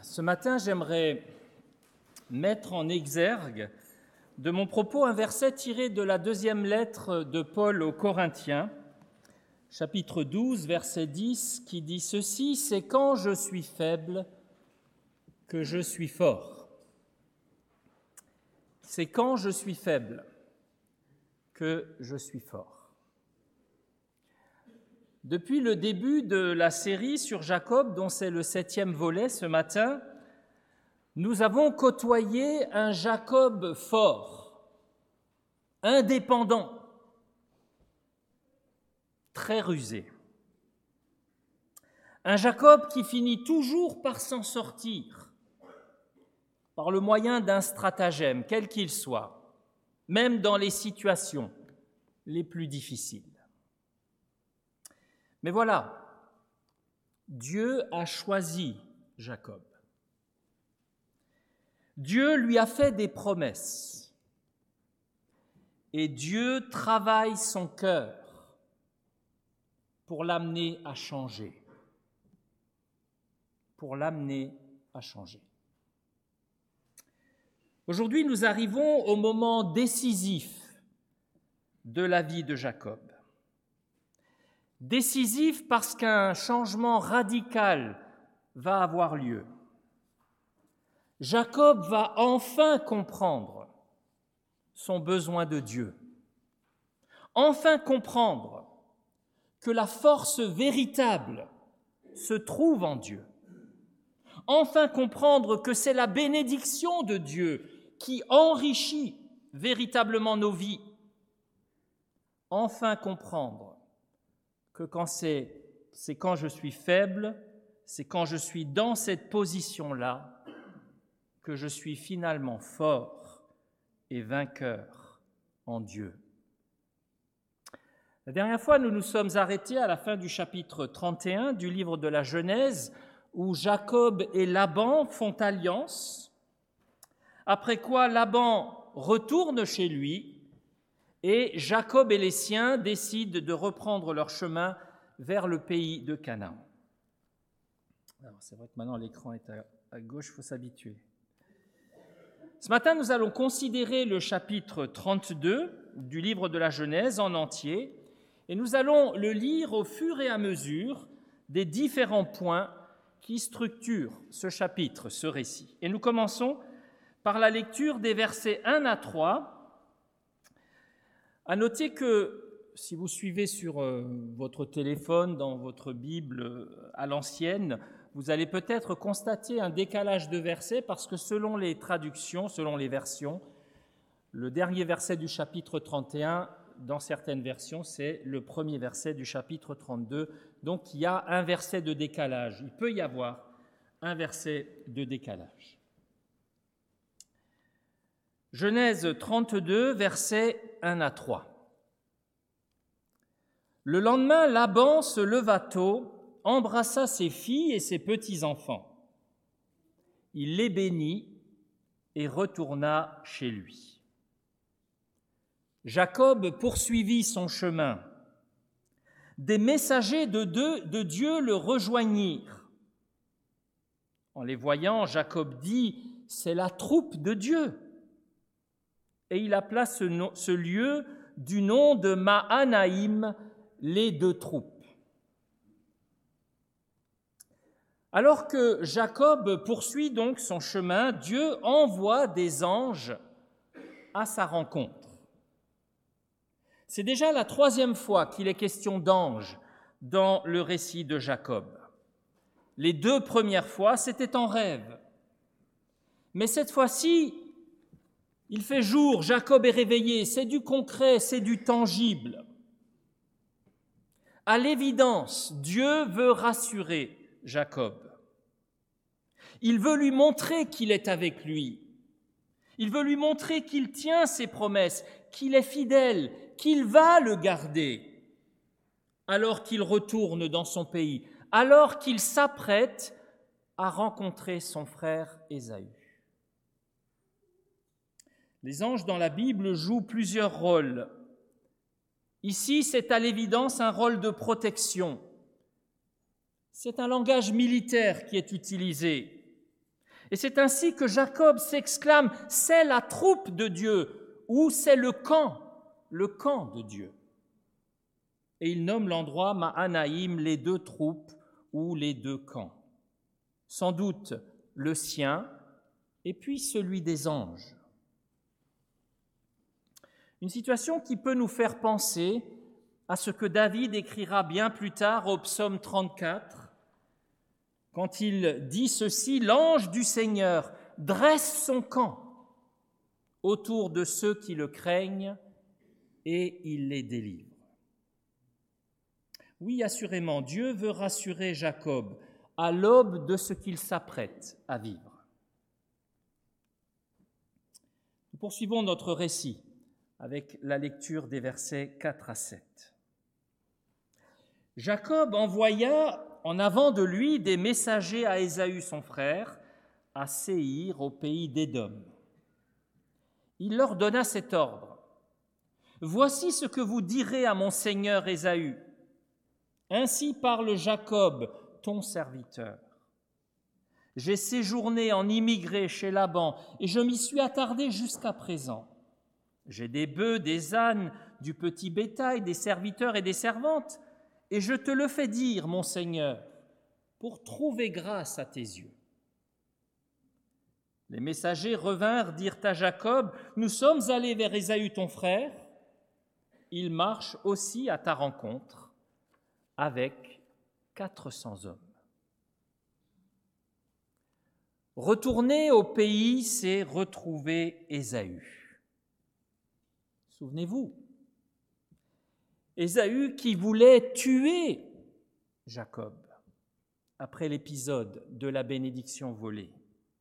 Ce matin, j'aimerais mettre en exergue de mon propos un verset tiré de la deuxième lettre de Paul aux Corinthiens, chapitre 12, verset 10, qui dit ceci: « C'est quand je suis faible que je suis fort. » C'est quand je suis faible que je suis fort. Depuis le début de la série sur Jacob, dont c'est le 7e volet ce matin, nous avons côtoyé un Jacob fort, indépendant, très rusé. Un Jacob qui finit toujours par s'en sortir, par le moyen d'un stratagème, quel qu'il soit, même dans les situations les plus difficiles. Mais voilà, Dieu a choisi Jacob. Dieu lui a fait des promesses et Dieu travaille son cœur pour l'amener à changer. Aujourd'hui, nous arrivons au moment décisif de la vie de Jacob. Décisif parce qu'un changement radical va avoir lieu. Jacob va enfin comprendre son besoin de Dieu, enfin comprendre que la force véritable se trouve en Dieu, enfin comprendre que c'est la bénédiction de Dieu qui enrichit véritablement nos vies, enfin comprendre que c'est quand je suis faible, c'est quand je suis dans cette position-là que je suis finalement fort et vainqueur en Dieu. La dernière fois, nous nous sommes arrêtés à la fin du chapitre 31 du livre de la Genèse, où Jacob et Laban font alliance, après quoi Laban retourne chez lui et Jacob et les siens décident de reprendre leur chemin vers le pays de Canaan. Alors, c'est vrai que maintenant l'écran est à gauche, il faut s'habituer. Ce matin, nous allons considérer le chapitre 32 du livre de la Genèse en entier et nous allons le lire au fur et à mesure des différents points qui structurent ce chapitre, ce récit. Et nous commençons par la lecture des versets 1 à 3. À noter que si vous suivez sur votre téléphone, dans votre Bible à l'ancienne, vous allez peut-être constater un décalage de versets parce que selon les traductions, selon les versions, le dernier verset du chapitre 31, dans certaines versions, c'est le premier verset du chapitre 32. Donc il y a un verset de décalage. Il peut y avoir un verset de décalage. Genèse 32, versets 1 à 3. Le lendemain, Laban se leva tôt, embrassa ses filles et ses petits-enfants. Il les bénit et retourna chez lui. Jacob poursuivit son chemin. Des messagers de Dieu le rejoignirent. En les voyant, Jacob dit « C'est la troupe de Dieu ». Et il appela ce lieu du nom de Mahanaïm, les deux troupes. Alors que Jacob poursuit donc son chemin, Dieu envoie des anges à sa rencontre. C'est déjà la 3e fois qu'il est question d'anges dans le récit de Jacob. Les 2 premières fois, c'était en rêve. Mais cette fois-ci, il fait jour, Jacob est réveillé, c'est du concret, c'est du tangible. À l'évidence, Dieu veut rassurer Jacob. Il veut lui montrer qu'il est avec lui. Il veut lui montrer qu'il tient ses promesses, qu'il est fidèle, qu'il va le garder, alors qu'il retourne dans son pays, alors qu'il s'apprête à rencontrer son frère Ésaü. Les anges dans la Bible jouent plusieurs rôles. Ici, c'est à l'évidence un rôle de protection. C'est un langage militaire qui est utilisé. Et c'est ainsi que Jacob s'exclame « C'est la troupe de Dieu » ou « C'est le camp de Dieu ». Et il nomme l'endroit Mahanaïm, les deux troupes ou les deux camps. Sans doute le sien et puis celui des anges. Une situation qui peut nous faire penser à ce que David écrira bien plus tard au psaume 34, quand il dit ceci, « L'ange du Seigneur dresse son camp autour de ceux qui le craignent et il les délivre. » Oui, assurément, Dieu veut rassurer Jacob à l'aube de ce qu'il s'apprête à vivre. Nous poursuivons notre récit avec la lecture des versets 4 à 7. Jacob envoya en avant de lui des messagers à Ésaü son frère, à Séhir, au pays d'Édom. Il leur donna cet ordre. « Voici ce que vous direz à mon seigneur Ésaü. Ainsi parle Jacob, ton serviteur. J'ai séjourné en immigré chez Laban et je m'y suis attardé jusqu'à présent. J'ai des bœufs, des ânes, du petit bétail, des serviteurs et des servantes, et je te le fais dire, mon Seigneur, pour trouver grâce à tes yeux. » Les messagers revinrent, dirent à Jacob, « Nous sommes allés vers Ésaü ton frère. Il marche aussi à ta rencontre avec 400 hommes. » Retourner au pays, c'est retrouver Ésaü. Souvenez-vous, Ésaü qui voulait tuer Jacob après l'épisode de la bénédiction volée.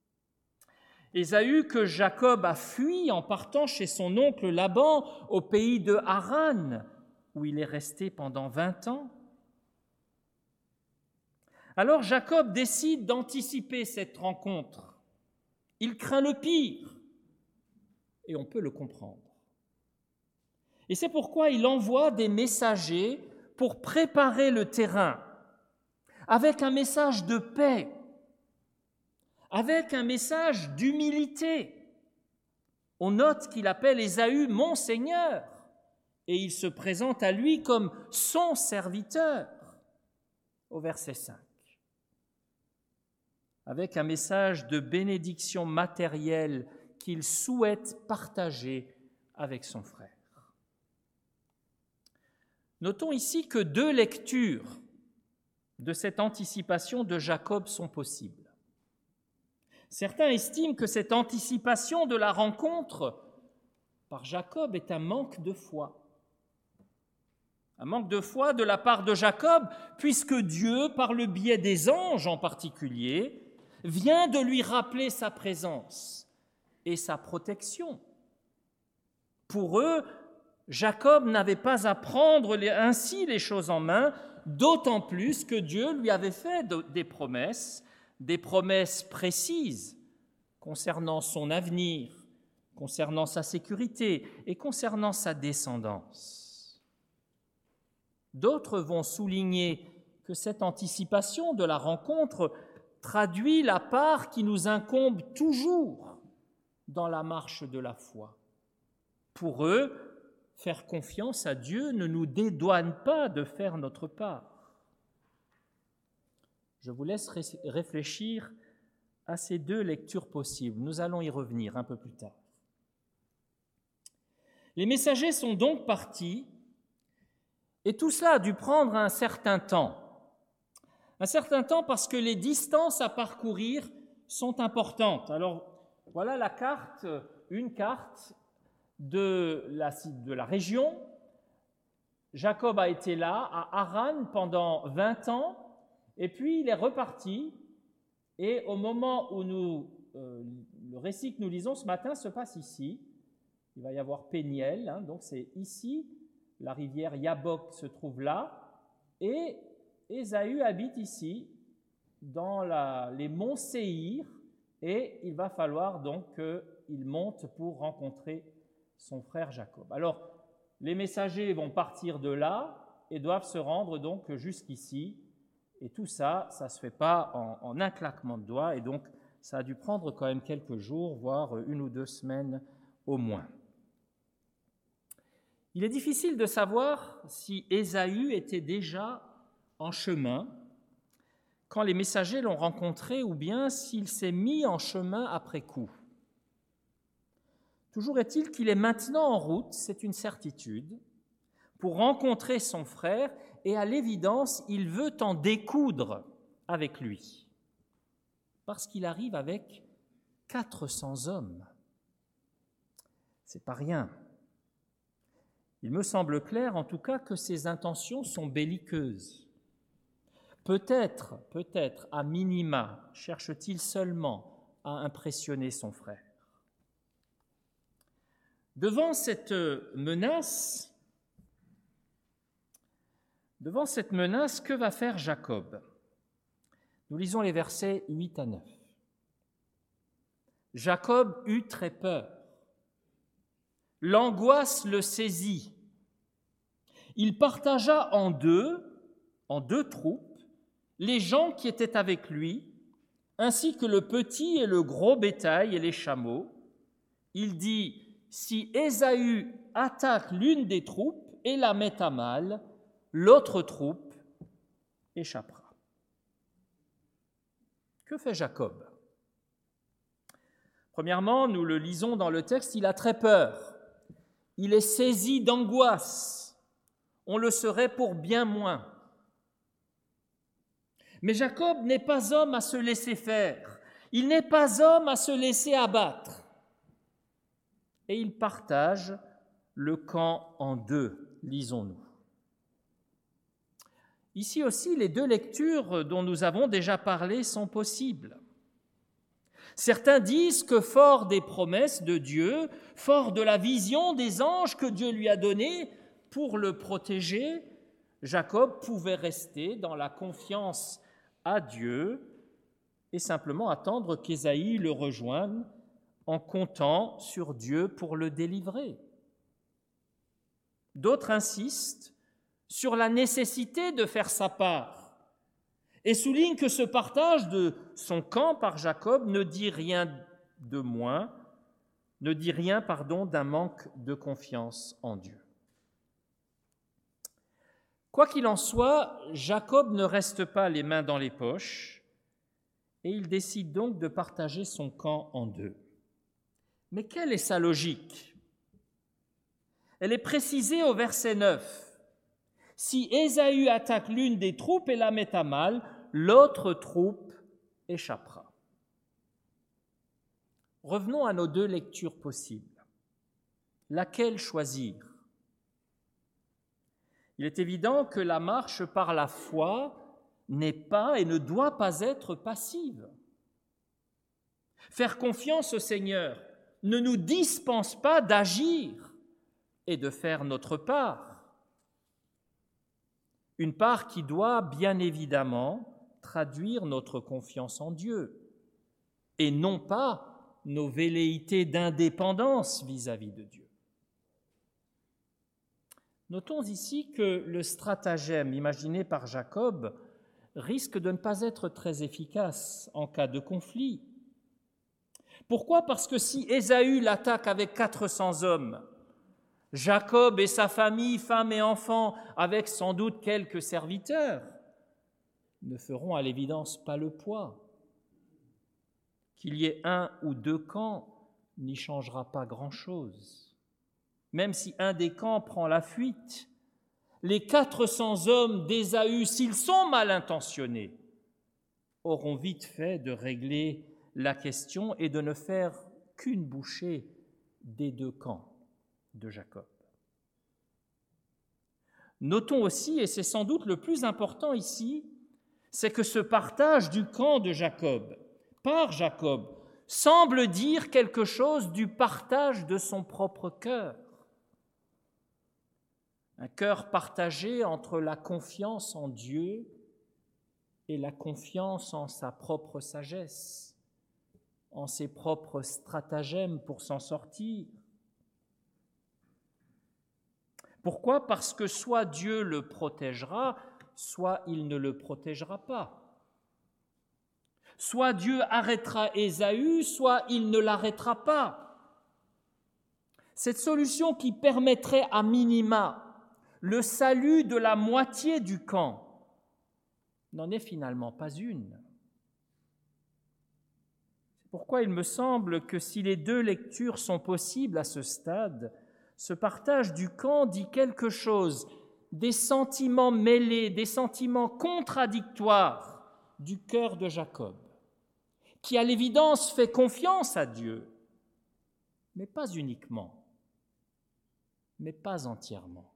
Ésaü que Jacob a fui en partant chez son oncle Laban au pays de Haran, où il est resté pendant 20 ans. Alors Jacob décide d'anticiper cette rencontre. Il craint le pire, et on peut le comprendre. Et c'est pourquoi il envoie des messagers pour préparer le terrain, avec un message de paix, avec un message d'humilité. On note qu'il appelle Ésaü « mon Seigneur » et il se présente à lui comme son serviteur, au verset 5. Avec un message de bénédiction matérielle qu'il souhaite partager avec son frère. Notons ici que 2 lectures de cette anticipation de Jacob sont possibles. Certains estiment que cette anticipation de la rencontre par Jacob est un manque de foi. Un manque de foi de la part de Jacob, puisque Dieu, par le biais des anges en particulier, vient de lui rappeler sa présence et sa protection. Pour eux, Jacob n'avait pas à prendre ainsi les choses en main, d'autant plus que Dieu lui avait fait des promesses précises concernant son avenir, concernant sa sécurité et concernant sa descendance. D'autres vont souligner que cette anticipation de la rencontre traduit la part qui nous incombe toujours dans la marche de la foi. Pour eux, faire confiance à Dieu ne nous dédouane pas de faire notre part. Je vous laisse réfléchir à ces 2 lectures possibles. Nous allons y revenir un peu plus tard. Les messagers sont donc partis, et tout cela a dû prendre un certain temps. Un certain temps parce que les distances à parcourir sont importantes. Alors, voilà la carte, une carte de la région. Jacob a été là, à Haran, pendant 20 ans, et puis il est reparti, et au moment où le récit que nous lisons ce matin se passe ici. Il va y avoir Péniel, donc c'est ici, la rivière Yabok se trouve là, et Ésaü habite ici, dans les monts Séhir, et il va falloir donc qu'il monte pour rencontrer son frère Jacob. Alors, les messagers vont partir de là et doivent se rendre donc jusqu'ici. Et tout ça, ça ne se fait pas en un claquement de doigts. Et donc, Ça a dû prendre quand même quelques jours, voire 1 ou 2 semaines au moins. Il est difficile de savoir si Ésaü était déjà en chemin quand les messagers l'ont rencontré ou bien s'il s'est mis en chemin après coup. Toujours est-il qu'il est maintenant en route, c'est une certitude, pour rencontrer son frère et à l'évidence, il veut en découdre avec lui parce qu'il arrive avec 400 hommes. C'est pas rien. Il me semble clair, en tout cas, que ses intentions sont belliqueuses. Peut-être, à minima, cherche-t-il seulement à impressionner son frère. Devant cette menace, que va faire Jacob ? Nous lisons les versets 8 à 9. Jacob eut très peur. L'angoisse le saisit. Il partagea en deux troupes, les gens qui étaient avec lui, ainsi que le petit et le gros bétail et les chameaux. Il dit, si Ésaü attaque l'une des troupes et la met à mal, l'autre troupe échappera. Que fait Jacob ? Premièrement, nous le lisons dans le texte, il a très peur. Il est saisi d'angoisse. On le serait pour bien moins. Mais Jacob n'est pas homme à se laisser faire. Il n'est pas homme à se laisser abattre. Et il partage le camp en deux, lisons-nous. Ici aussi, les 2 lectures dont nous avons déjà parlé sont possibles. Certains disent que fort des promesses de Dieu, fort de la vision des anges que Dieu lui a donnée pour le protéger, Jacob pouvait rester dans la confiance à Dieu et simplement attendre qu'Ésaü le rejoigne en comptant sur Dieu pour le délivrer. D'autres insistent sur la nécessité de faire sa part et soulignent que ce partage de son camp par Jacob ne dit rien d'un manque de confiance en Dieu. Quoi qu'il en soit, Jacob ne reste pas les mains dans les poches et il décide donc de partager son camp en 2. Mais quelle est sa logique ? Elle est précisée au verset 9. Si Ésaü attaque l'une des troupes et la met à mal, l'autre troupe échappera. Revenons à nos 2 lectures possibles. Laquelle choisir ? Il est évident que la marche par la foi n'est pas et ne doit pas être passive. Faire confiance au Seigneur ne nous dispense pas d'agir et de faire notre part. Une part qui doit bien évidemment traduire notre confiance en Dieu et non pas nos velléités d'indépendance vis-à-vis de Dieu. Notons ici que le stratagème imaginé par Jacob risque de ne pas être très efficace en cas de conflit. Pourquoi ? Parce que si Ésaü l'attaque avec 400 hommes, Jacob et sa famille, femmes et enfants, avec sans doute quelques serviteurs, ne feront à l'évidence pas le poids. Qu'il y ait 1 ou 2 camps n'y changera pas grand-chose. Même si un des camps prend la fuite, les 400 hommes d'Ésaü, s'ils sont mal intentionnés, auront vite fait de régler la question et de ne faire qu'une bouchée des 2 camps de Jacob. Notons aussi, et c'est sans doute le plus important ici, c'est que ce partage du camp de Jacob, par Jacob, semble dire quelque chose du partage de son propre cœur. Un cœur partagé entre la confiance en Dieu et la confiance en sa propre sagesse, en ses propres stratagèmes pour s'en sortir. Pourquoi ? Parce que soit Dieu le protégera, soit il ne le protégera pas. Soit Dieu arrêtera Ésaü, soit il ne l'arrêtera pas. Cette solution qui permettrait à minima le salut de la moitié du camp n'en est finalement pas une. C'est pourquoi il me semble que si les deux lectures sont possibles à ce stade, ce partage du camp dit quelque chose des sentiments mêlés, des sentiments contradictoires du cœur de Jacob, qui à l'évidence fait confiance à Dieu, mais pas uniquement, mais pas entièrement.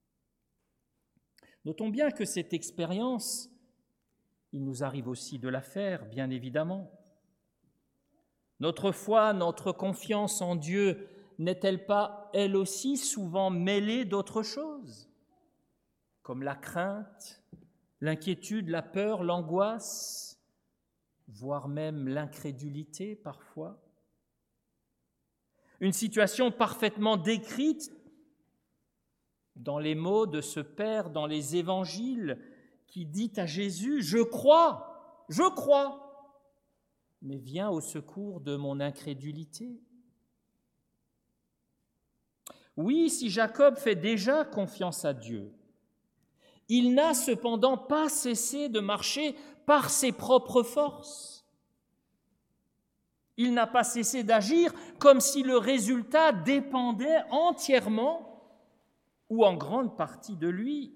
Notons bien que cette expérience, il nous arrive aussi de la faire, bien évidemment. Notre foi, notre confiance en Dieu n'est-elle pas, elle aussi, souvent mêlée d'autres choses, comme la crainte, l'inquiétude, la peur, l'angoisse, voire même l'incrédulité parfois? Une situation parfaitement décrite dans les mots de ce Père dans les évangiles qui dit à Jésus « Je crois, mais viens au secours de mon incrédulité. » Oui, si Jacob fait déjà confiance à Dieu, il n'a cependant pas cessé de marcher par ses propres forces. Il n'a pas cessé d'agir comme si le résultat dépendait entièrement ou en grande partie de lui.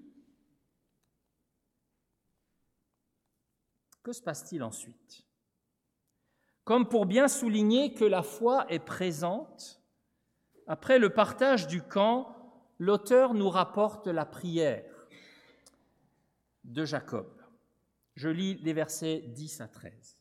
Que se passe-t-il ensuite? Comme pour bien souligner que la foi est présente, après le partage du camp, l'auteur nous rapporte la prière de Jacob. Je lis les versets 10 à 13.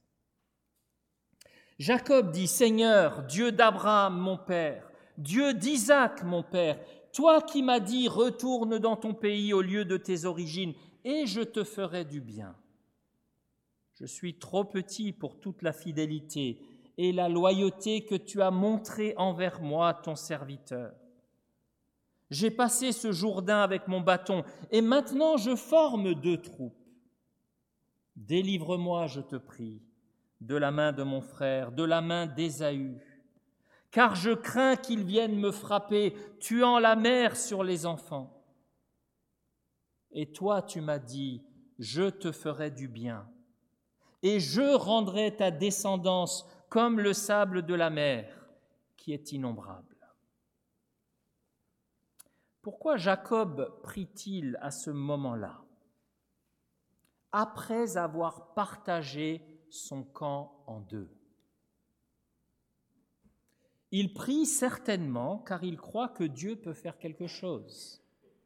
Jacob dit « Seigneur, Dieu d'Abraham, mon père, Dieu d'Isaac, mon père, toi qui m'as dit « Retourne dans ton pays au lieu de tes origines, et je te ferai du bien. » Je suis trop petit pour toute la fidélité et la loyauté que tu as montrée envers moi, ton serviteur. J'ai passé ce Jourdain avec mon bâton, et maintenant je forme 2 troupes. Délivre-moi, je te prie, de la main de mon frère, de la main d'Ésaü, car je crains qu'il vienne me frapper, tuant la mère sur les enfants. Et toi, tu m'as dit, je te ferai du bien, et je rendrai ta descendance comme le sable de la mer, qui est innombrable. Pourquoi Jacob prie-t-il à ce moment-là, après avoir partagé son camp en 2? Il prie certainement car il croit que Dieu peut faire quelque chose.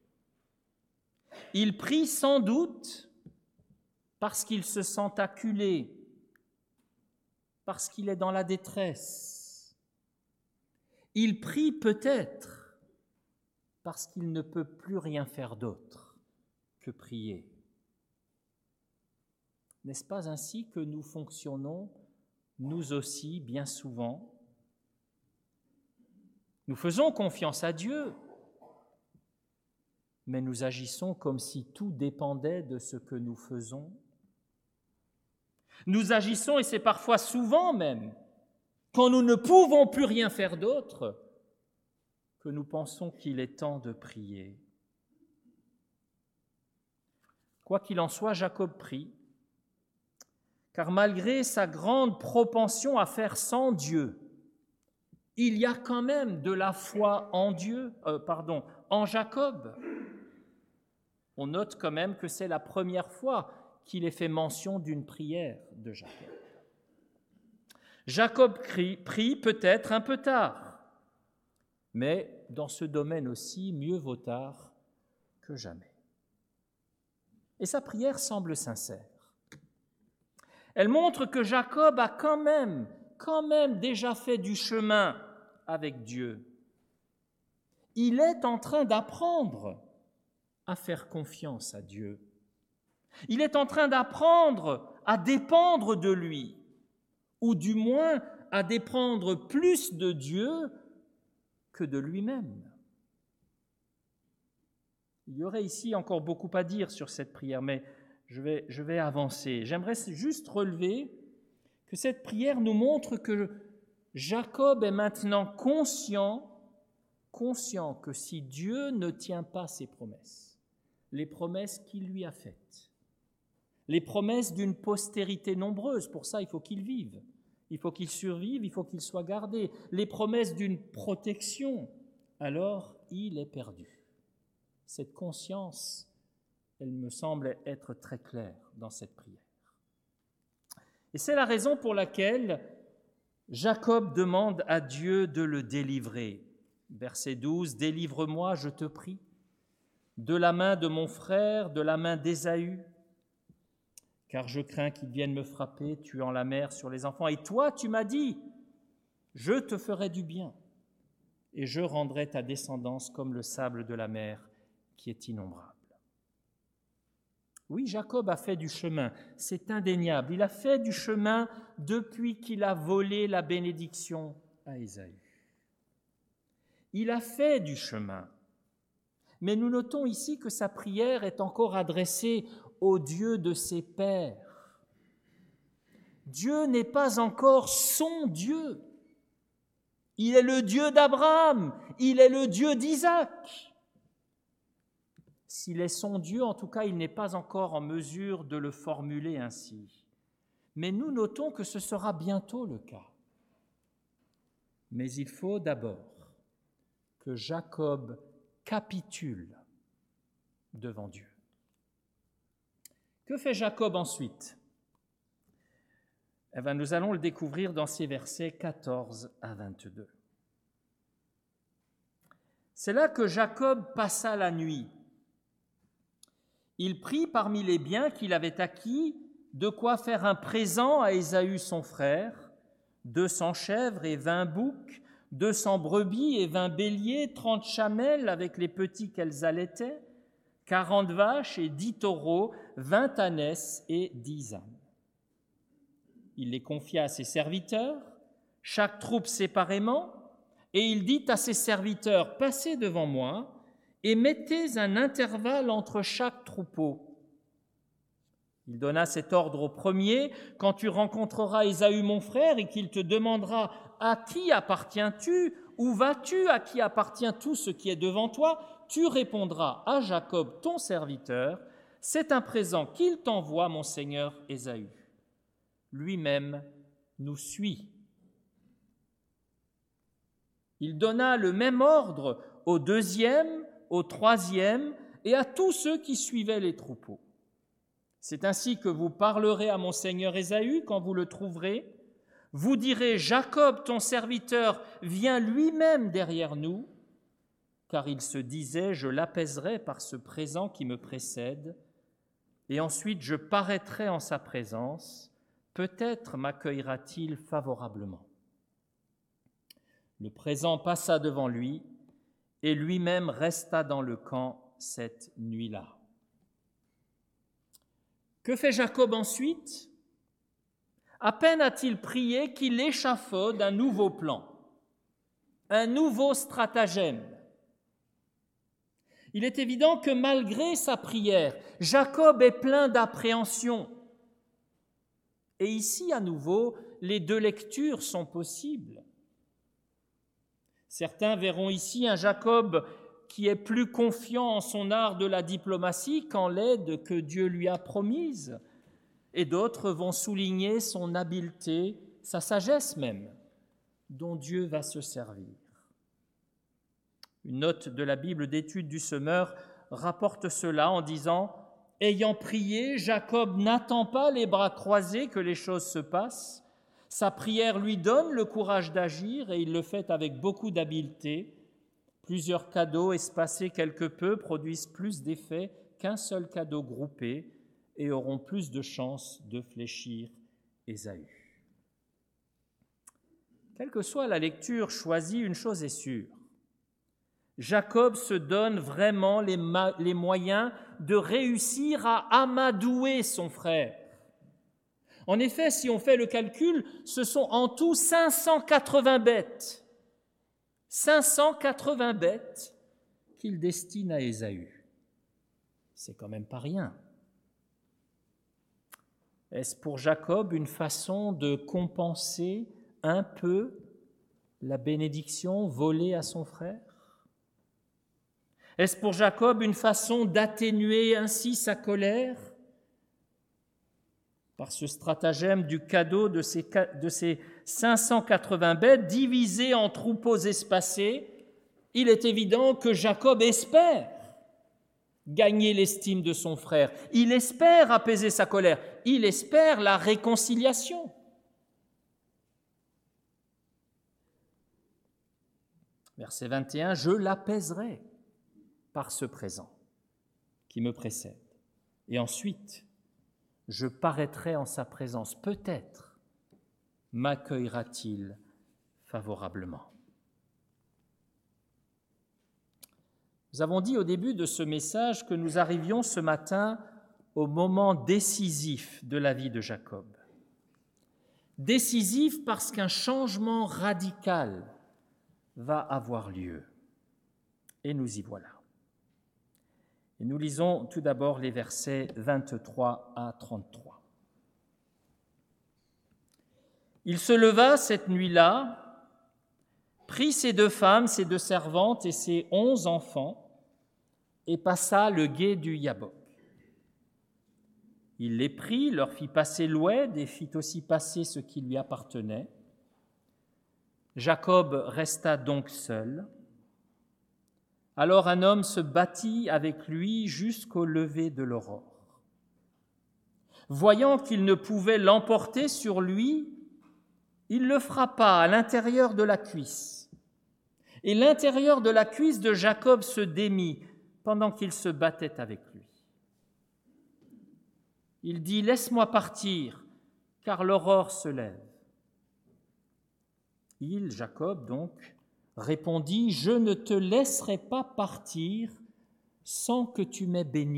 Il prie sans doute parce qu'il se sent acculé, parce qu'il est dans la détresse. Il prie peut-être parce qu'il ne peut plus rien faire d'autre que prier. N'est-ce pas ainsi que nous fonctionnons, nous aussi, bien souvent? Nous faisons confiance à Dieu, mais nous agissons comme si tout dépendait de ce que nous faisons. Nous agissons, et c'est parfois souvent même, quand nous ne pouvons plus rien faire d'autre, que nous pensons qu'il est temps de prier. Quoi qu'il en soit, Jacob prie, car malgré sa grande propension à faire sans Dieu, il y a quand même de la foi en en Jacob. On note quand même que c'est la première fois qu'il est fait mention d'une prière de Jacob. Jacob prie peut-être un peu tard, mais dans ce domaine aussi, mieux vaut tard que jamais. Et sa prière semble sincère. Elle montre que Jacob a quand même déjà fait du chemin avec Dieu. Il est en train d'apprendre à faire confiance à Dieu. Il est en train d'apprendre à dépendre de lui, ou du moins à dépendre plus de Dieu que de lui-même. Il y aurait ici encore beaucoup à dire sur cette prière, mais je vais avancer. J'aimerais juste relever que cette prière nous montre que Jacob est maintenant conscient que si Dieu ne tient pas ses promesses, les promesses qu'il lui a faites, les promesses d'une postérité nombreuse, pour ça il faut qu'il vive, il faut qu'il survive, il faut qu'il soit gardé, les promesses d'une protection, alors il est perdu. Cette conscience, elle me semble être très claire dans cette prière. Et c'est la raison pour laquelle Jacob demande à Dieu de le délivrer. Verset 12, « Délivre-moi, je te prie, de la main de mon frère, de la main d'Ésaü, car je crains qu'il vienne me frapper, tuant la mère sur les enfants. Et toi, tu m'as dit, je te ferai du bien, et je rendrai ta descendance comme le sable de la mer qui est innombrable. » Oui, Jacob a fait du chemin, c'est indéniable. Il a fait du chemin depuis qu'il a volé la bénédiction à Ésaü. Il a fait du chemin. Mais nous notons ici que sa prière est encore adressée au Dieu de ses pères. Dieu n'est pas encore son Dieu. Il est le Dieu d'Abraham, il est le Dieu d'Isaac. S'il est son Dieu, en tout cas, il n'est pas encore en mesure de le formuler ainsi. Mais nous notons que ce sera bientôt le cas. Mais il faut d'abord que Jacob capitule devant Dieu. Que fait Jacob ensuite ? Eh bien, nous allons le découvrir dans ces versets 14 à 22. C'est là que Jacob passa la nuit. Il prit parmi les biens qu'il avait acquis de quoi faire un présent à Ésaü son frère, 200 chèvres et 20 boucs, 200 brebis et 20 béliers, 30 chamelles avec les petits qu'elles allaitaient, 40 vaches et 10 taureaux, 20 ânesses et 10 ânes. Il les confia à ses serviteurs, chaque troupe séparément, et il dit à ses serviteurs, « Passez devant moi et mettez un intervalle entre chaque troupeau. » Il donna cet ordre au premier, « Quand tu rencontreras Ésaü mon frère et qu'il te demandera « À qui appartiens-tu ? Où vas-tu ? À qui appartient tout ce qui est devant toi ?» Tu répondras à Jacob ton serviteur, « C'est un présent qu'il t'envoie mon seigneur Ésaü. Lui-même nous suit. » Il donna le même ordre au deuxième, au troisième et à tous ceux qui suivaient les troupeaux. « C'est ainsi que vous parlerez à mon seigneur Ésaü quand vous le trouverez. Vous direz, Jacob, ton serviteur, vient lui-même derrière nous, car il se disait, je l'apaiserai par ce présent qui me précède, et ensuite je paraîtrai en sa présence, peut-être m'accueillera-t-il favorablement. » Le présent passa devant lui, et lui-même resta dans le camp cette nuit-là. Que fait Jacob ensuite ? À peine a-t-il prié qu'il échafaude un nouveau plan, un nouveau stratagème. Il est évident que malgré sa prière, Jacob est plein d'appréhension. Et ici, à nouveau, les deux lectures sont possibles. Certains verront ici un Jacob qui est plus confiant en son art de la diplomatie qu'en l'aide que Dieu lui a promise, et d'autres vont souligner son habileté, sa sagesse même, dont Dieu va se servir. Une note de la Bible d'études du Semeur rapporte cela en disant « Ayant prié, Jacob n'attend pas les bras croisés que les choses se passent. Sa prière lui donne le courage d'agir et il le fait avec beaucoup d'habileté. Plusieurs cadeaux espacés quelque peu produisent plus d'effet qu'un seul cadeau groupé et auront plus de chances de fléchir Ésaü. » Quelle que soit la lecture choisie, une chose est sûre. Jacob se donne vraiment les moyens de réussir à amadouer son frère. En effet, si on fait le calcul, ce sont en tout 580 bêtes. 580 bêtes qu'il destine à Ésaü. C'est quand même pas rien. Est-ce pour Jacob une façon de compenser un peu la bénédiction volée à son frère? Est-ce pour Jacob une façon d'atténuer ainsi sa colère? Par ce stratagème du cadeau de ces 580 bêtes divisées en troupeaux espacés, il est évident que Jacob espère gagner l'estime de son frère. Il espère apaiser sa colère. Il espère la réconciliation. Verset 21, « Je l'apaiserai par ce présent qui me précède. Et ensuite, je paraîtrai en sa présence. Peut-être m'accueillera-t-il favorablement. » Nous avons dit au début de ce message que nous arrivions ce matin au moment décisif de la vie de Jacob. Décisif parce qu'un changement radical va avoir lieu. Et nous y voilà. Et nous lisons tout d'abord les versets 23 à 33. Il se leva cette nuit-là, prit ses 2 femmes, ses 2 servantes et ses 11 enfants, et passa le gué du Yabok. Il les prit, leur fit passer l'oued et fit aussi passer ce qui lui appartenait. Jacob resta donc seul. Alors un homme se battit avec lui jusqu'au lever de l'aurore. Voyant qu'il ne pouvait l'emporter sur lui, il le frappa à l'intérieur de la cuisse. Et l'intérieur de la cuisse de Jacob se démit pendant qu'il se battait avec lui. Il dit « Laisse-moi partir, car l'aurore se lève. » Il, Jacob donc, répondit « Je ne te laisserai pas partir sans que tu m'aies béni. »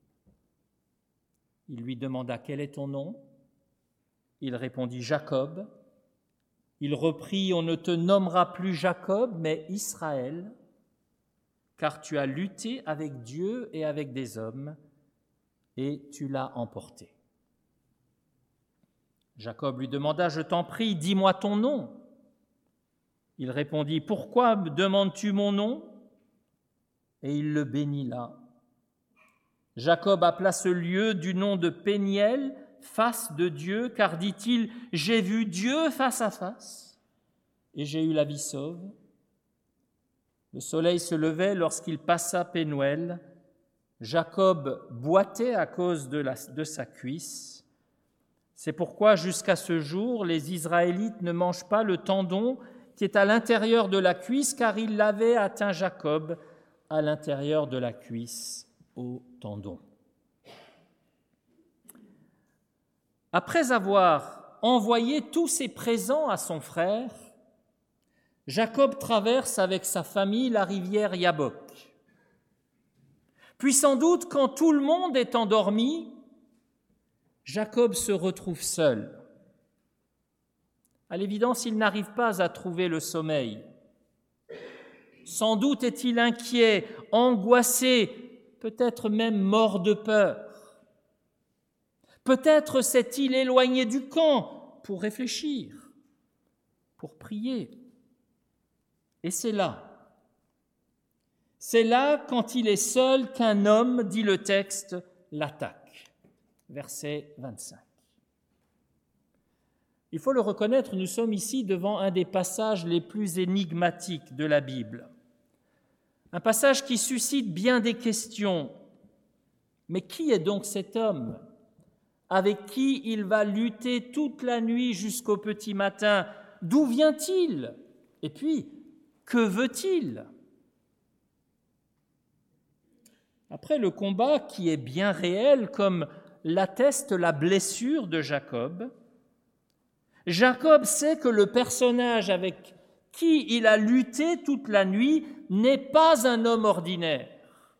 Il lui demanda « Quel est ton nom ?» Il répondit « Jacob. » Il reprit « On ne te nommera plus Jacob, mais Israël, car tu as lutté avec Dieu et avec des hommes, et tu l'as emporté. » Jacob lui demanda « Je t'en prie, dis-moi ton nom. » Il répondit « Pourquoi me demandes-tu mon nom ?» Et il le bénit là. Jacob appela ce lieu du nom de Péniel, face de Dieu, car, dit-il, « J'ai vu Dieu face à face, et j'ai eu la vie sauve. » Le soleil se levait lorsqu'il passa Pénuel. Jacob boitait à cause de sa cuisse. C'est pourquoi, jusqu'à ce jour, les Israélites ne mangent pas le tendon qui est à l'intérieur de la cuisse, car il l'avait atteint Jacob à l'intérieur de la cuisse, au tendon. Après avoir envoyé tous ses présents à son frère, Jacob traverse avec sa famille la rivière Yabok. Puis sans doute, quand tout le monde est endormi, Jacob se retrouve seul. À l'évidence, il n'arrive pas à trouver le sommeil. Sans doute est-il inquiet, angoissé, peut-être même mort de peur. Peut-être s'est-il éloigné du camp pour réfléchir, pour prier. Et c'est là, quand il est seul, qu'un homme, dit le texte, l'attaque. Verset 25. Il faut le reconnaître, nous sommes ici devant un des passages les plus énigmatiques de la Bible. Un passage qui suscite bien des questions. Mais qui est donc cet homme avec qui il va lutter toute la nuit jusqu'au petit matin? D'où vient-il? Et puis, que veut-il? Après le combat qui est bien réel, comme l'atteste la blessure de Jacob, Jacob sait que le personnage avec qui il a lutté toute la nuit n'est pas un homme ordinaire.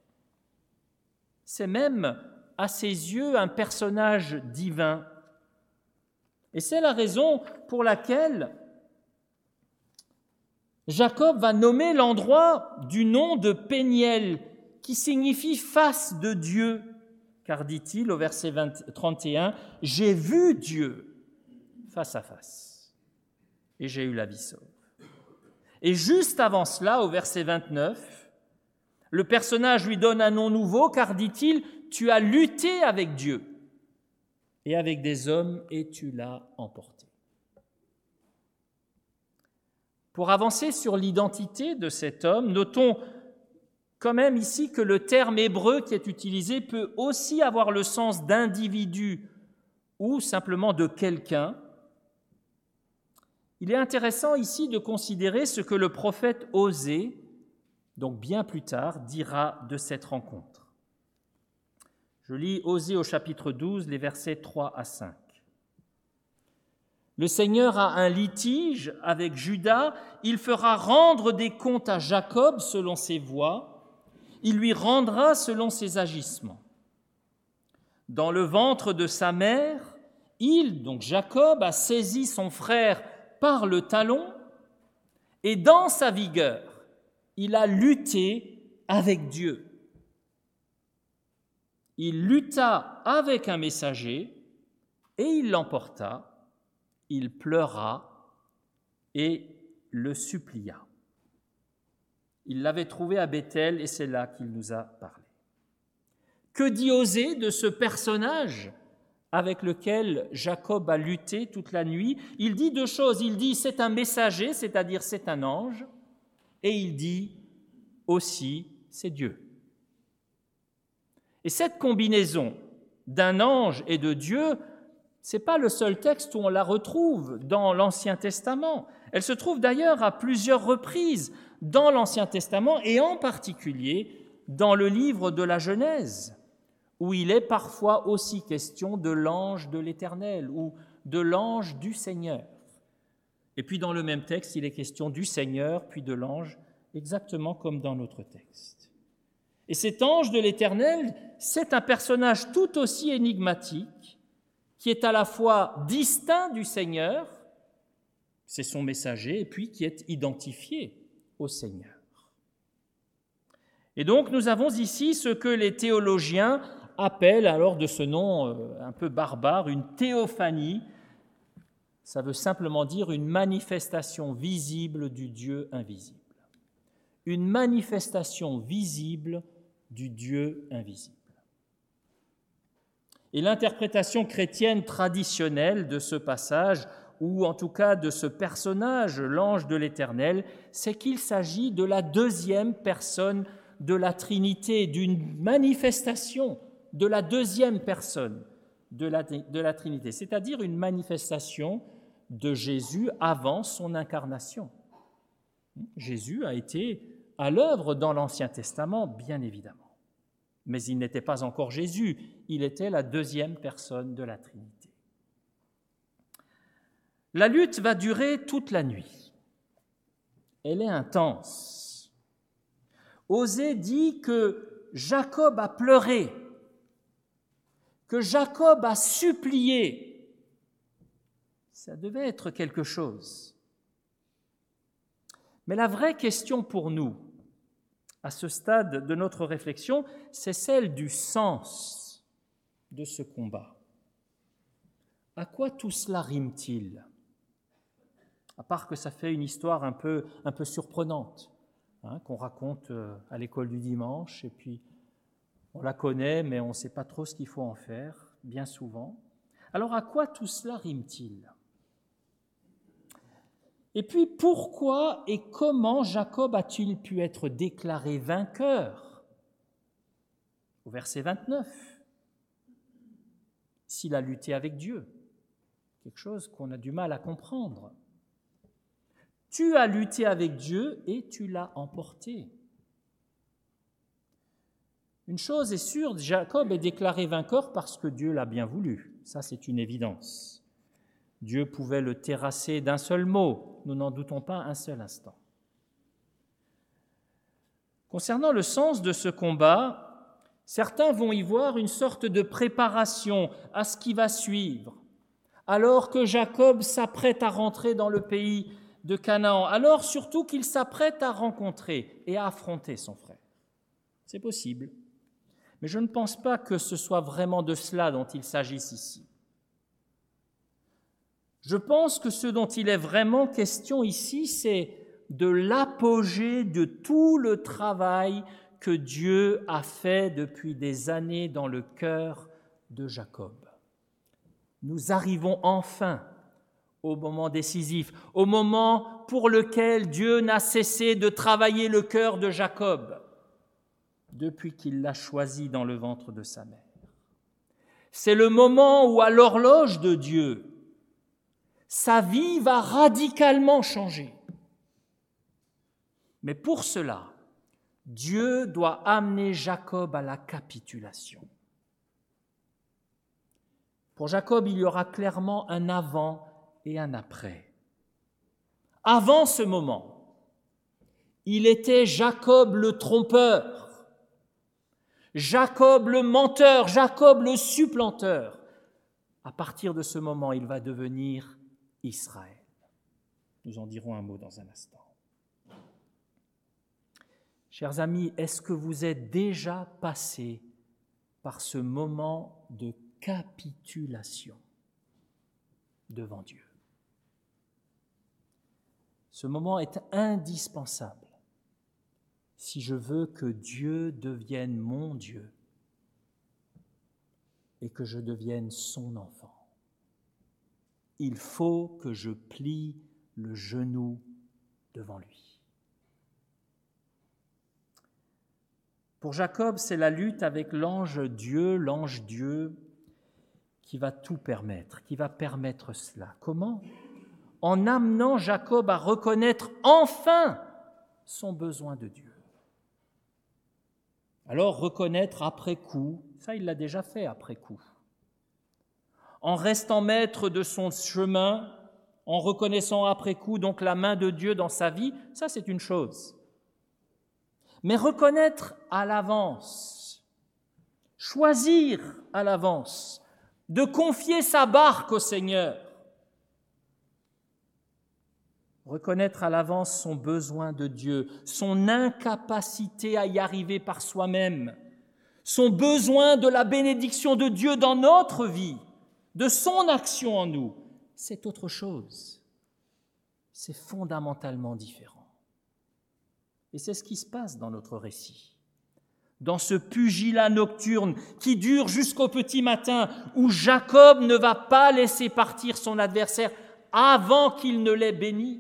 C'est même, à ses yeux, un personnage divin. Et c'est la raison pour laquelle Jacob va nommer l'endroit du nom de Péniel, qui signifie face de Dieu, car dit-il au verset 31, « J'ai vu Dieu face à face, et j'ai eu la vie sauve. » Et juste avant cela, au verset 29, le personnage lui donne un nom nouveau, car dit-il, « Tu as lutté avec Dieu et avec des hommes, et tu l'as emporté. » Pour avancer sur l'identité de cet homme, notons quand même ici que le terme hébreu qui est utilisé peut aussi avoir le sens d'individu ou simplement de quelqu'un. Il est intéressant ici de considérer ce que le prophète Osée, donc bien plus tard, dira de cette rencontre. Je lis Osée au chapitre 12, les versets 3 à 5. Le Seigneur a un litige avec Juda, il fera rendre des comptes à Jacob selon ses voies, il lui rendra selon ses agissements. Dans le ventre de sa mère, il, donc Jacob, a saisi son frère par le talon, et dans sa vigueur, il a lutté avec Dieu. Il lutta avec un messager, et il l'emporta. Il pleura et le supplia. Il l'avait trouvé à Béthel et c'est là qu'il nous a parlé. Que dit Osée de ce personnage avec lequel Jacob a lutté toute la nuit? Il dit deux choses. Il dit c'est un messager, c'est-à-dire c'est un ange, et il dit aussi c'est Dieu. Et cette combinaison d'un ange et de Dieu, ce n'est pas le seul texte où on la retrouve dans l'Ancien Testament. Elle se trouve d'ailleurs à plusieurs reprises dans l'Ancien Testament et en particulier dans le livre de la Genèse, où il est parfois aussi question de l'ange de l'Éternel ou de l'ange du Seigneur. Et puis dans le même texte, il est question du Seigneur puis de l'ange, exactement comme dans notre texte. Et cet ange de l'Éternel, c'est un personnage tout aussi énigmatique, qui est à la fois distinct du Seigneur, c'est son messager, et puis qui est identifié au Seigneur. Et donc nous avons ici ce que les théologiens appellent, alors de ce nom un peu barbare, une théophanie. Ça veut simplement dire une manifestation visible du Dieu invisible. Une manifestation visible du Dieu invisible. Et l'interprétation chrétienne traditionnelle de ce passage, ou en tout cas de ce personnage, l'ange de l'Éternel, c'est qu'il s'agit de la deuxième personne de la Trinité, d'une manifestation de la deuxième personne de la Trinité, c'est-à-dire une manifestation de Jésus avant son incarnation. Jésus a été à l'œuvre dans l'Ancien Testament, bien évidemment. Mais il n'était pas encore Jésus, il était la deuxième personne de la Trinité. La lutte va durer toute la nuit. Elle est intense. Osée dit que Jacob a pleuré, que Jacob a supplié. Ça devait être quelque chose. Mais la vraie question pour nous, à ce stade de notre réflexion, c'est celle du sens de ce combat. À quoi tout cela rime-t-il? À part que ça fait une histoire un peu surprenante, qu'on raconte à l'école du dimanche, et puis on la connaît, mais on ne sait pas trop ce qu'il faut en faire, bien souvent. Alors à quoi tout cela rime-t-il? Et puis, pourquoi et comment Jacob a-t-il pu être déclaré vainqueur? Au verset 29, s'il a lutté avec Dieu, quelque chose qu'on a du mal à comprendre. Tu as lutté avec Dieu et tu l'as emporté. Une chose est sûre, Jacob est déclaré vainqueur parce que Dieu l'a bien voulu. Ça, c'est une évidence. Dieu pouvait le terrasser d'un seul mot, nous n'en doutons pas un seul instant. Concernant le sens de ce combat, certains vont y voir une sorte de préparation à ce qui va suivre. Alors que Jacob s'apprête à rentrer dans le pays de Canaan, alors surtout qu'il s'apprête à rencontrer et à affronter son frère. C'est possible. Mais je ne pense pas que ce soit vraiment de cela dont il s'agisse ici. Je pense que ce dont il est vraiment question ici, c'est de l'apogée de tout le travail que Dieu a fait depuis des années dans le cœur de Jacob. Nous arrivons enfin au moment décisif, au moment pour lequel Dieu n'a cessé de travailler le cœur de Jacob depuis qu'il l'a choisi dans le ventre de sa mère. C'est le moment où, à l'horloge de Dieu, sa vie va radicalement changer. Mais pour cela, Dieu doit amener Jacob à la capitulation. Pour Jacob, il y aura clairement un avant et un après. Avant ce moment, il était Jacob le trompeur, Jacob le menteur, Jacob le supplanteur. À partir de ce moment, il va devenir Israël. Nous en dirons un mot dans un instant. Chers amis, est-ce que vous êtes déjà passés par ce moment de capitulation devant Dieu? Ce moment est indispensable si je veux que Dieu devienne mon Dieu et que je devienne son enfant. Il faut que je plie le genou devant lui. Pour Jacob, c'est la lutte avec l'ange Dieu, qui va tout permettre, qui va permettre cela. Comment ? En amenant Jacob à reconnaître enfin son besoin de Dieu. Alors, reconnaître après coup, ça il l'a déjà fait après coup. En restant maître de son chemin, en reconnaissant après coup donc la main de Dieu dans sa vie, ça c'est une chose. Mais reconnaître à l'avance, choisir à l'avance, de confier sa barque au Seigneur, reconnaître à l'avance son besoin de Dieu, son incapacité à y arriver par soi-même, son besoin de la bénédiction de Dieu dans notre vie, de son action en nous, c'est autre chose. C'est fondamentalement différent. Et c'est ce qui se passe dans notre récit. Dans ce pugilat nocturne qui dure jusqu'au petit matin, où Jacob ne va pas laisser partir son adversaire avant qu'il ne l'ait béni.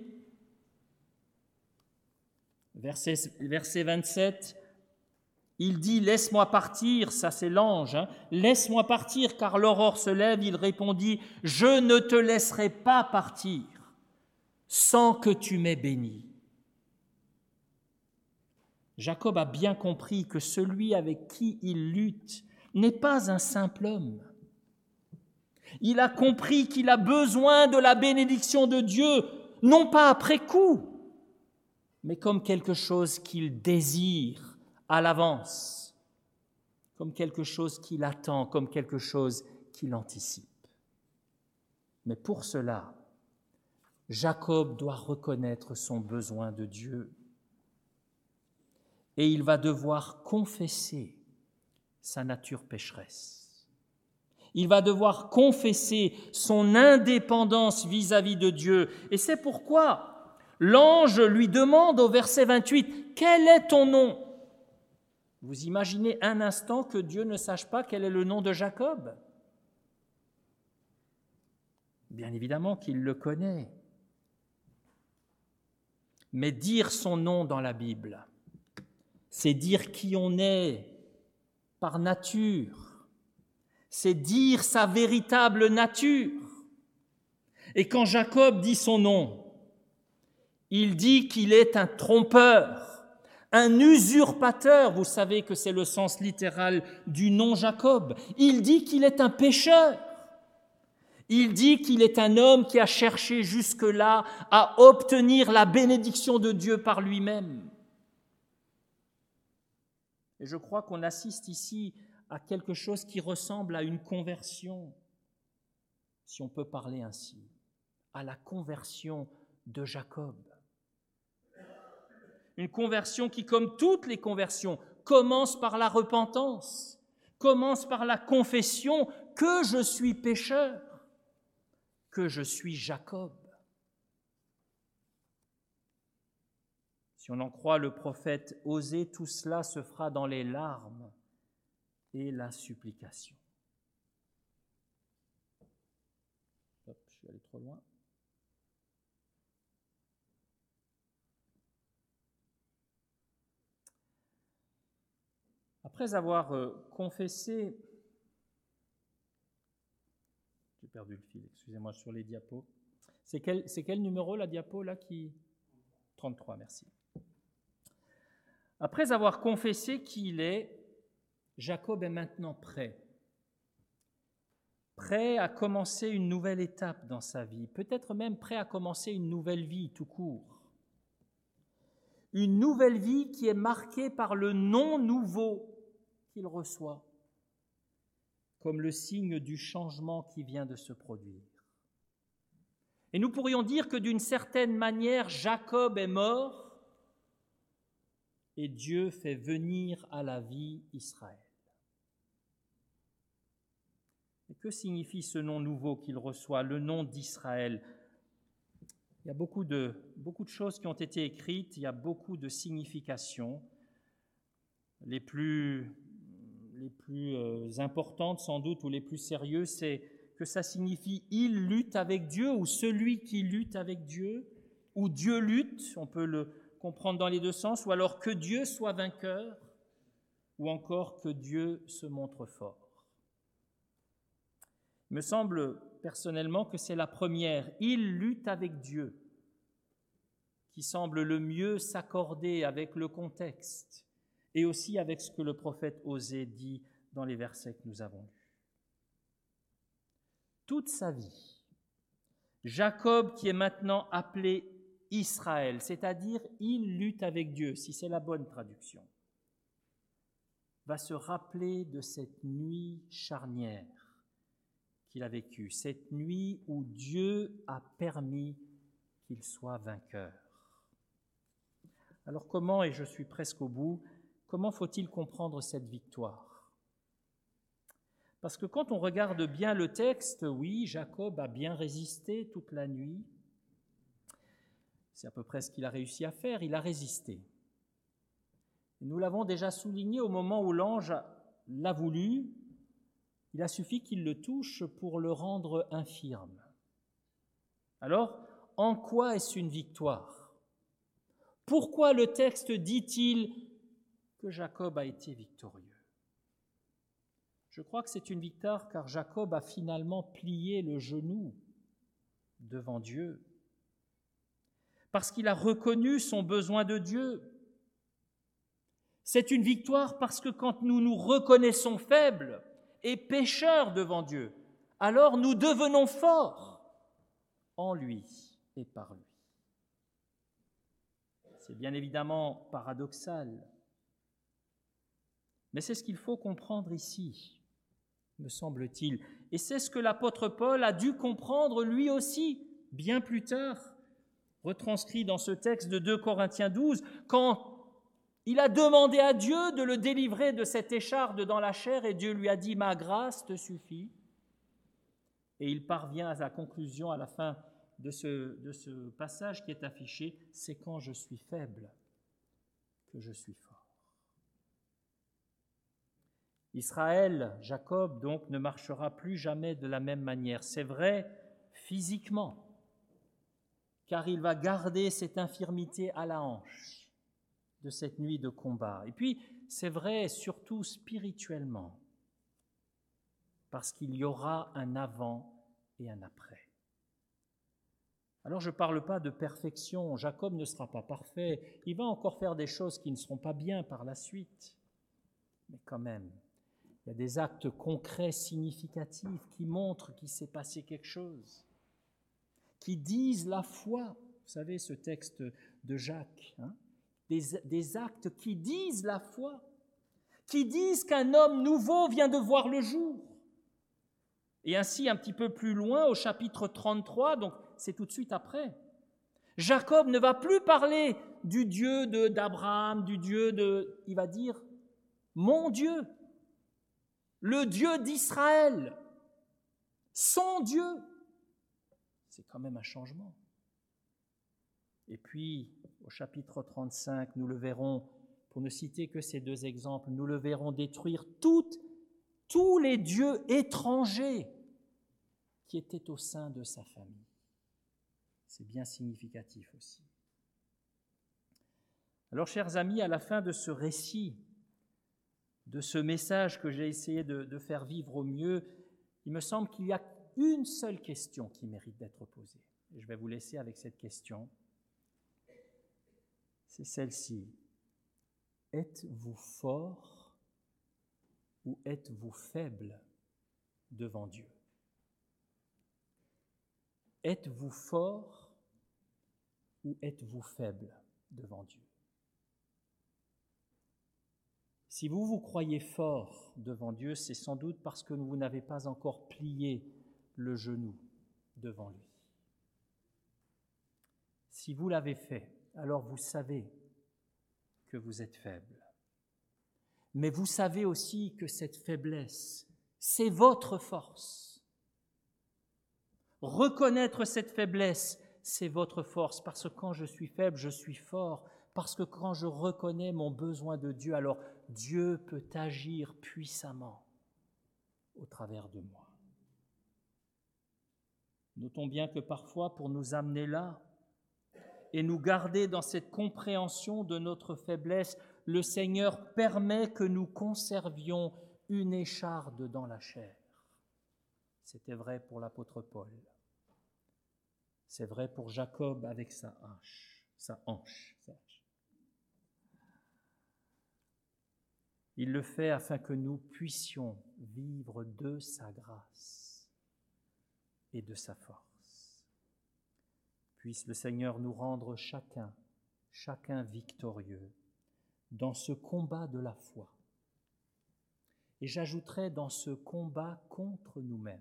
Verset 27, il dit « Laisse-moi partir », ça c'est l'ange, « Laisse-moi partir car l'aurore se lève », il répondit « Je ne te laisserai pas partir sans que tu m'aies béni ». Jacob a bien compris que celui avec qui il lutte n'est pas un simple homme. Il a compris qu'il a besoin de la bénédiction de Dieu, non pas après coup, mais comme quelque chose qu'il désire à l'avance, comme quelque chose qu'il attend, comme quelque chose qu'il anticipe. Mais pour cela, Jacob doit reconnaître son besoin de Dieu. Et il va devoir confesser sa nature pécheresse. Il va devoir confesser son indépendance vis-à-vis de Dieu. Et c'est pourquoi l'ange lui demande au verset 28, « Quel est ton nom ?» Vous imaginez un instant que Dieu ne sache pas quel est le nom de Jacob ? Bien évidemment qu'il le connaît. Mais dire son nom dans la Bible, c'est dire qui on est par nature, c'est dire sa véritable nature. Et quand Jacob dit son nom, il dit qu'il est un trompeur, un usurpateur, vous savez que c'est le sens littéral du nom Jacob. Il dit qu'il est un pécheur. Il dit qu'il est un homme qui a cherché jusque-là à obtenir la bénédiction de Dieu par lui-même. Et je crois qu'on assiste ici à quelque chose qui ressemble à une conversion, si on peut parler ainsi, à la conversion de Jacob. Une conversion qui, comme toutes les conversions, commence par la repentance, commence par la confession que je suis pécheur, que je suis Jacob. Si on en croit le prophète Osée, tout cela se fera dans les larmes et la supplication. Hop, je suis allé trop loin. Après avoir confessé, j'ai perdu le fil, excusez-moi, sur les diapos. C'est quel numéro la diapo là qui 33, merci. Après avoir confessé qui il est, Jacob est maintenant prêt à commencer une nouvelle étape dans sa vie, peut-être même prêt à commencer une nouvelle vie tout court. Une nouvelle vie qui est marquée par le nom nouveau qu'il reçoit, comme le signe du changement qui vient de se produire. Et nous pourrions dire que d'une certaine manière, Jacob est mort et Dieu fait venir à la vie Israël. Et que signifie ce nom nouveau qu'il reçoit, le nom d'Israël ? Il y a beaucoup de choses qui ont été écrites, il y a beaucoup de significations. Les plus importantes sans doute, ou les plus sérieuses, c'est que ça signifie « il lutte avec Dieu » ou « celui qui lutte avec Dieu » ou « Dieu lutte », on peut le comprendre dans les deux sens, ou alors « que Dieu soit vainqueur » ou encore « que Dieu se montre fort ». Il me semble personnellement que c'est la première, « il lutte avec Dieu », qui semble le mieux s'accorder avec le contexte et aussi avec ce que le prophète Osée dit dans les versets que nous avons lus. Toute sa vie, Jacob, qui est maintenant appelé Israël, c'est-à-dire il lutte avec Dieu, si c'est la bonne traduction, va se rappeler de cette nuit charnière qu'il a vécue, cette nuit où Dieu a permis qu'il soit vainqueur. Alors comment, et je suis presque au bout, comment faut-il comprendre cette victoire ? Parce que quand on regarde bien le texte, oui, Jacob a bien résisté toute la nuit. C'est à peu près ce qu'il a réussi à faire, il a résisté. Et nous l'avons déjà souligné au moment où l'ange l'a voulu, il a suffi qu'il le touche pour le rendre infirme. Alors, en quoi est-ce une victoire ? Pourquoi le texte dit-il que Jacob a été victorieux ? Je crois que c'est une victoire car Jacob a finalement plié le genou devant Dieu, parce qu'il a reconnu son besoin de Dieu. C'est une victoire parce que quand nous nous reconnaissons faibles et pécheurs devant Dieu, alors nous devenons forts en lui et par lui. C'est bien évidemment paradoxal, mais c'est ce qu'il faut comprendre ici, me semble-t-il. Et c'est ce que l'apôtre Paul a dû comprendre lui aussi, bien plus tard, retranscrit dans ce texte de 2 Corinthiens 12, quand il a demandé à Dieu de le délivrer de cette écharde dans la chair, et Dieu lui a dit « Ma grâce te suffit ». Et il parvient à la conclusion, à la fin de ce passage qui est affiché, « C'est quand je suis faible que je suis fort ». Israël, Jacob, donc, ne marchera plus jamais de la même manière. C'est vrai physiquement, car il va garder cette infirmité à la hanche de cette nuit de combat. Et puis, c'est vrai surtout spirituellement, parce qu'il y aura un avant et un après. Alors, je ne parle pas de perfection, Jacob ne sera pas parfait, il va encore faire des choses qui ne seront pas bien par la suite, mais quand même, il y a des actes concrets, significatifs, qui montrent qu'il s'est passé quelque chose, qui disent la foi. Vous savez, ce texte de Jacques, des actes qui disent la foi, qui disent qu'un homme nouveau vient de voir le jour. Et ainsi, un petit peu plus loin, au chapitre 33, donc c'est tout de suite après, Jacob ne va plus parler du Dieu d'Abraham, du Dieu de... Il va dire « mon Dieu ». le Dieu d'Israël, son Dieu. C'est quand même un changement. Et puis, au chapitre 35, nous le verrons, pour ne citer que ces deux exemples, nous le verrons détruire tous les dieux étrangers qui étaient au sein de sa famille. C'est bien significatif aussi. Alors, chers amis, à la fin de ce récit, de ce message que j'ai essayé de faire vivre au mieux, il me semble qu'il y a une seule question qui mérite d'être posée. Et je vais vous laisser avec cette question. C'est celle-ci. Êtes-vous fort ou êtes-vous faible devant Dieu? Êtes-vous fort ou êtes-vous faible devant Dieu? Si vous vous croyez fort devant Dieu, c'est sans doute parce que vous n'avez pas encore plié le genou devant lui. Si vous l'avez fait, alors vous savez que vous êtes faible. Mais vous savez aussi que cette faiblesse, c'est votre force. Reconnaître cette faiblesse, c'est votre force, parce que quand je suis faible, je suis fort, parce que quand je reconnais mon besoin de Dieu, alors Dieu peut agir puissamment au travers de moi. Notons bien que parfois, pour nous amener là et nous garder dans cette compréhension de notre faiblesse, le Seigneur permet que nous conservions une écharde dans la chair. C'était vrai pour l'apôtre Paul. C'est vrai pour Jacob avec sa hanche. Il le fait afin que nous puissions vivre de sa grâce et de sa force. Puisse le Seigneur nous rendre chacun victorieux dans ce combat de la foi. Et j'ajouterai dans ce combat contre nous-mêmes.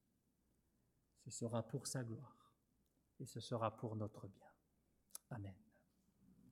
Ce sera pour sa gloire et ce sera pour notre bien. Amen.